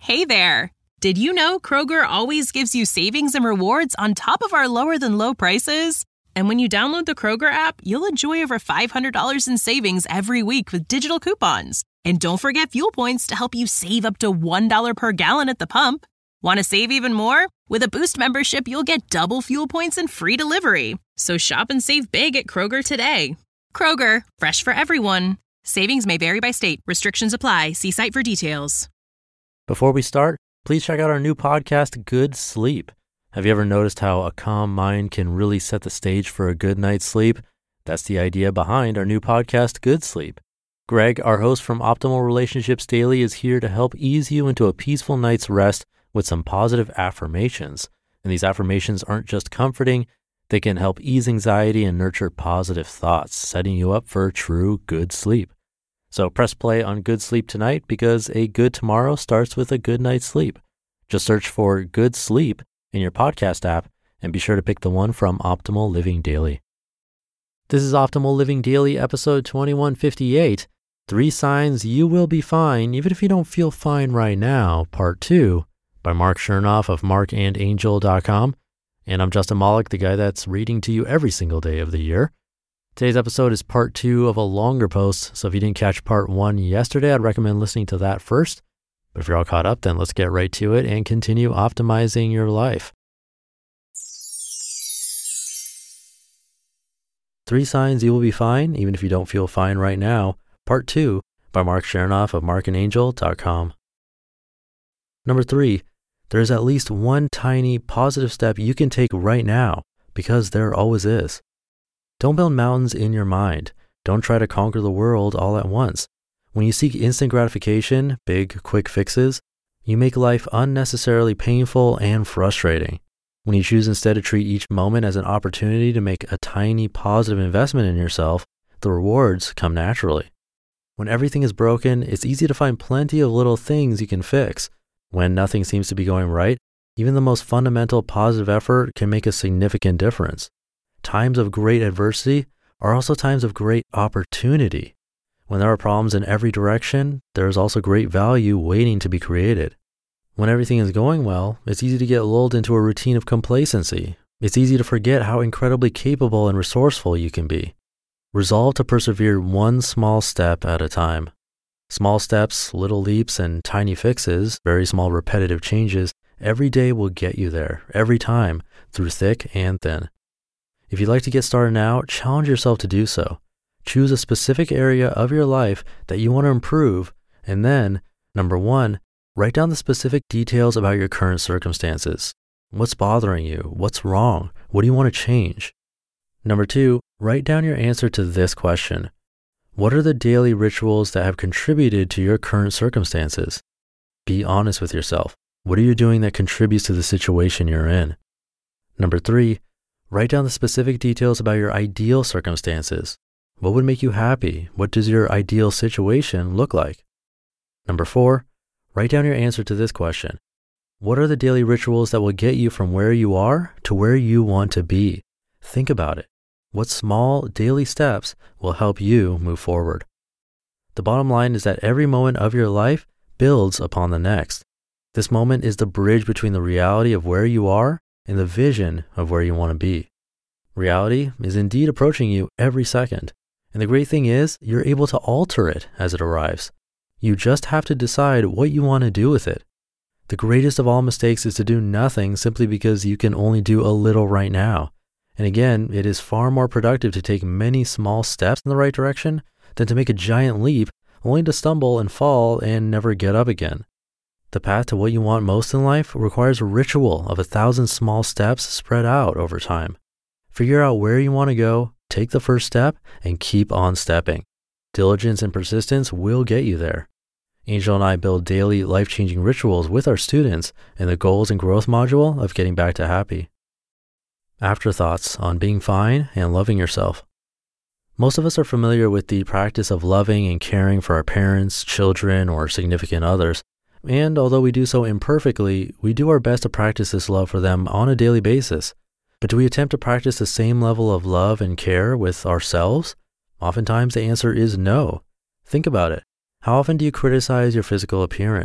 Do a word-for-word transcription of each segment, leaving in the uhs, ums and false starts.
Hey there! Did you know Kroger always gives you savings and rewards on top of our lower-than-low prices? And when you download the Kroger app, you'll enjoy over five hundred dollars in savings every week with digital coupons. And don't forget fuel points to help you save up to one dollar per gallon at the pump. Want to save even more? With a Boost membership, you'll get double fuel points and free delivery. So shop and save big at Kroger today. Kroger, fresh for everyone. Savings may vary by state. Restrictions apply. See site for details. Before we start, please check out our new podcast, Good Sleep. Have you ever noticed how a calm mind can really set the stage for a good night's sleep? That's the idea behind our new podcast, Good Sleep. Greg, our host from Optimal Relationships Daily, is here to help ease you into a peaceful night's rest with some positive affirmations. And these affirmations aren't just comforting, they can help ease anxiety and nurture positive thoughts, setting you up for true good sleep. So press play on Good Sleep tonight because a good tomorrow starts with a good night's sleep. Just search for Good Sleep in your podcast app and be sure to pick the one from Optimal Living Daily. This is Optimal Living Daily, episode twenty-one fifty-eight, Three Signs You Will Be Fine Even If You Don't Feel Fine Right Now, Part two, by Mark Chernoff of mark and angel dot com. And I'm Justin Malik, the guy that's reading to you every single day of the year. Today's episode is part two of a longer post, so if you didn't catch part one yesterday, I'd recommend listening to that first. But if you're all caught up, then let's get right to it and continue optimizing your life. Three Signs You Will Be Fine Even If You Don't Feel Fine Right Now, Part two, by Mark Chernoff of mark and angel dot com. Number three, there is at least one tiny positive step you can take right now, because there always is. Don't build mountains in your mind. Don't try to conquer the world all at once. When you seek instant gratification, big, quick fixes, you make life unnecessarily painful and frustrating. When you choose instead to treat each moment as an opportunity to make a tiny positive investment in yourself, the rewards come naturally. When everything is broken, it's easy to find plenty of little things you can fix. When nothing seems to be going right, even the most fundamental positive effort can make a significant difference. Times of great adversity are also times of great opportunity. When there are problems in every direction, there is also great value waiting to be created. When everything is going well, it's easy to get lulled into a routine of complacency. It's easy to forget how incredibly capable and resourceful you can be. Resolve to persevere one small step at a time. Small steps, little leaps, and tiny fixes, very small repetitive changes, every day will get you there, every time, through thick and thin. If you'd like to get started now, challenge yourself to do so. Choose a specific area of your life that you want to improve, and then, number one, write down the specific details about your current circumstances. What's bothering you? What's wrong? What do you want to change? Number two, write down your answer to this question. What are the daily rituals that have contributed to your current circumstances? Be honest with yourself. What are you doing that contributes to the situation you're in? Number three, write down the specific details about your ideal circumstances. What would make you happy? What does your ideal situation look like? Number four, write down your answer to this question. What are the daily rituals that will get you from where you are to where you want to be? Think about it. What small daily steps will help you move forward? The bottom line is that every moment of your life builds upon the next. This moment is the bridge between the reality of where you are and the vision of where you want to be. Reality is indeed approaching you every second. And the great thing is, you're able to alter it as it arrives. You just have to decide what you want to do with it. The greatest of all mistakes is to do nothing simply because you can only do a little right now. And again, it is far more productive to take many small steps in the right direction than to make a giant leap only to stumble and fall and never get up again. The path to what you want most in life requires a ritual of a thousand small steps spread out over time. Figure out where you want to go, take the first step, and keep on stepping. Diligence and persistence will get you there. Angel and I build daily life-changing rituals with our students in the Goals and Growth module of Getting Back to Happy. Afterthoughts on being fine and loving yourself. Most of us are familiar with the practice of loving and caring for our parents, children, or significant others. And although we do so imperfectly, we do our best to practice this love for them on a daily basis. But do we attempt to practice the same level of love and care with ourselves? Oftentimes the answer is no. Think about it. How often do you criticize your physical appearance?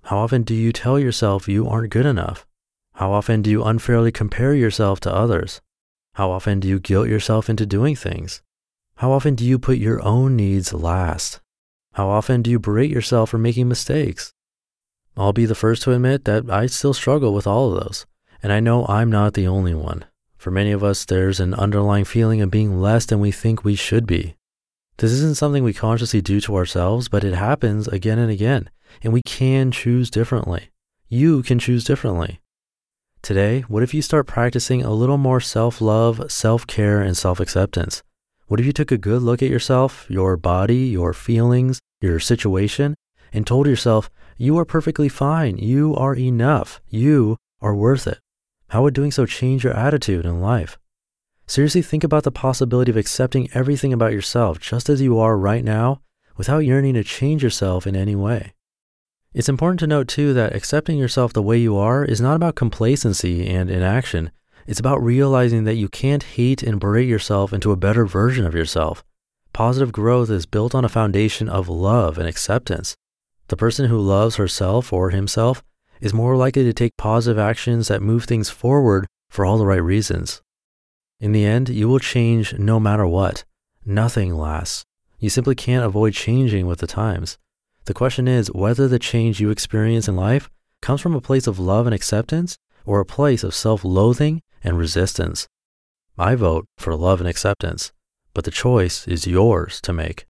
How often do you tell yourself you aren't good enough? How often do you unfairly compare yourself to others? How often do you guilt yourself into doing things? How often do you put your own needs last? How often do you berate yourself for making mistakes? I'll be the first to admit that I still struggle with all of those, and I know I'm not the only one. For many of us, there's an underlying feeling of being less than we think we should be. This isn't something we consciously do to ourselves, but it happens again and again, and we can choose differently. You can choose differently. Today, what if you start practicing a little more self-love, self-care, and self-acceptance? What if you took a good look at yourself, your body, your feelings, your situation, and told yourself, you are perfectly fine, you are enough, you are worth it? How would doing so change your attitude in life? Seriously, think about the possibility of accepting everything about yourself just as you are right now without yearning to change yourself in any way. It's important to note too that accepting yourself the way you are is not about complacency and inaction. It's about realizing that you can't hate and berate yourself into a better version of yourself. Positive growth is built on a foundation of love and acceptance. The person who loves herself or himself is more likely to take positive actions that move things forward for all the right reasons. In the end, you will change no matter what. Nothing lasts. You simply can't avoid changing with the times. The question is whether the change you experience in life comes from a place of love and acceptance or a place of self-loathing and resistance. I vote for love and acceptance, but the choice is yours to make.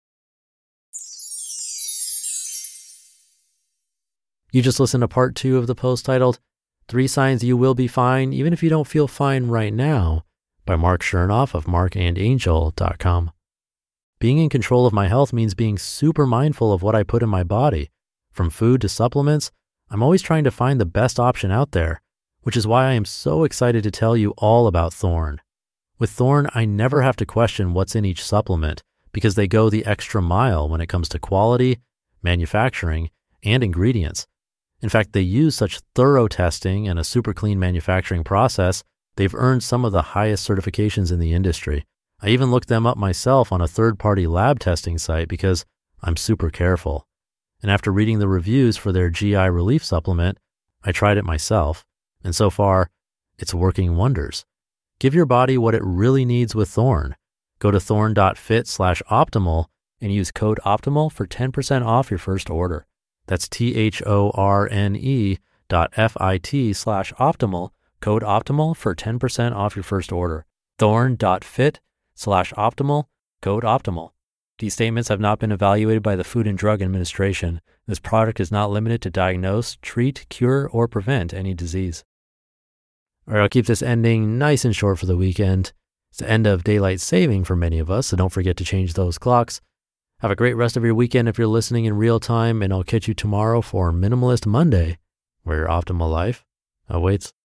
You just listened to part two of the post titled, Three Signs You Will Be Fine Even If You Don't Feel Fine Right Now, by Mark Chernoff of mark and angel dot com. Being in control of my health means being super mindful of what I put in my body. From food to supplements, I'm always trying to find the best option out there, which is why I am so excited to tell you all about Thorne. With Thorne, I never have to question what's in each supplement because they go the extra mile when it comes to quality, manufacturing, and ingredients. In fact, they use such thorough testing and a super clean manufacturing process, they've earned some of the highest certifications in the industry. I even looked them up myself on a third-party lab testing site because I'm super careful. And after reading the reviews for their G I relief supplement, I tried it myself. And so far, it's working wonders. Give your body what it really needs with Thorne. Go to thorne.fit slash optimal and use code OPTIMAL for ten percent off your first order. That's T-H-O-R-N-E dot F-I-T slash optimal, code OPTIMAL for ten percent off your first order. Thorne.fit slash optimal, code OPTIMAL. These statements have not been evaluated by the Food and Drug Administration. This product is not limited to diagnose, treat, cure, or prevent any disease. All right, I'll keep this ending nice and short for the weekend. It's the end of daylight saving for many of us, so don't forget to change those clocks. Have a great rest of your weekend if you're listening in real time, and I'll catch you tomorrow for Minimalist Monday, where your optimal life awaits.